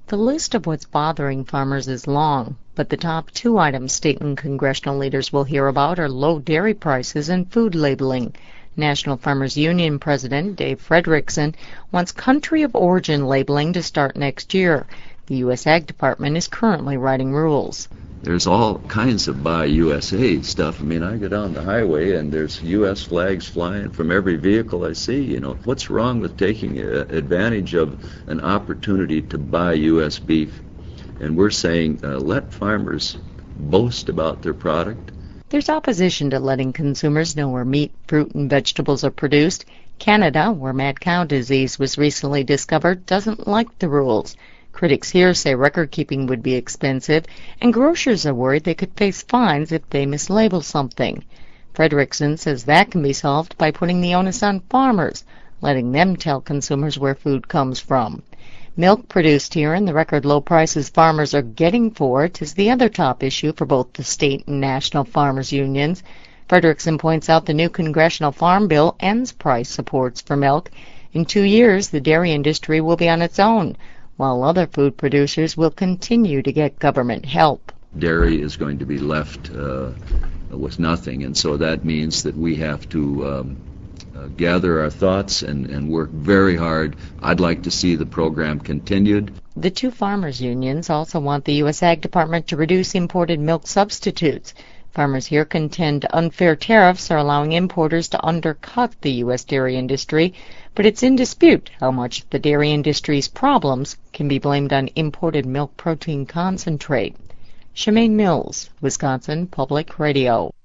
The list of what's bothering farmers is long, but the top two items state and congressional leaders will hear about are low dairy prices and food labeling. National Farmers Union President Dave Fredrickson wants country of origin labeling to start next year. The U.S. Ag Department is currently writing rules. There's all kinds of Buy USA stuff. I mean, I go down the highway and there's U.S. flags flying from every vehicle I see. You know, what's wrong with taking advantage of an opportunity to buy U.S. beef? And we're saying let farmers boast about their product. There's opposition to letting consumers know where meat, fruit, and vegetables are produced. Canada, where mad cow disease was recently discovered, doesn't like the rules. Critics here say record-keeping would be expensive, and grocers are worried they could face fines if they mislabel something. Fredrickson says that can be solved by putting the onus on farmers, letting them tell consumers where food comes from. Milk produced here and the record low prices farmers are getting for it is the other top issue for both the state and national farmers unions. Fredrickson points out the new Congressional Farm Bill ends price supports for milk. In 2 years, the dairy industry will be on its own, while other food producers will continue to get government help. Dairy is going to be left with nothing, and so that means that we have to gather our thoughts and work very hard. I'd like to see the program continued. The two farmers' unions also want the U.S. Ag Department to reduce imported milk substitutes. Farmers here contend unfair tariffs are allowing importers to undercut the U.S. dairy industry, but it's in dispute how much the dairy industry's problems can be blamed on imported milk protein concentrate. Shemaine Mills, Wisconsin Public Radio.